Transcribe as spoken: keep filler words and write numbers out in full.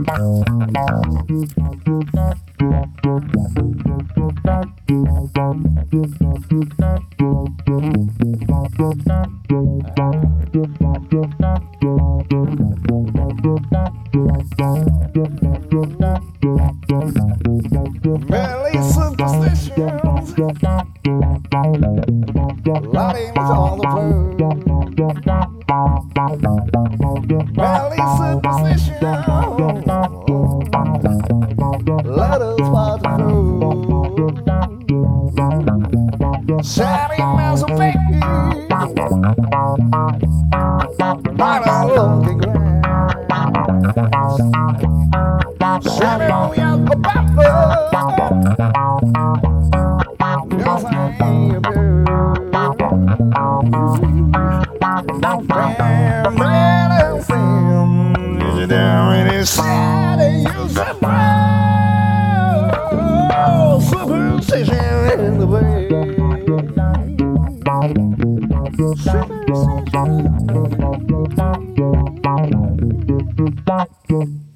Merely superstitions, lightings on the blue. Merely superstitions, let us part the food. Shining as a baby, right on looking glass. Shining on the Alabama. Yes, I am a bird. Damn, man, I'm saying, is it down in his side and use a brow? Superstition in the way. Superstition in the way.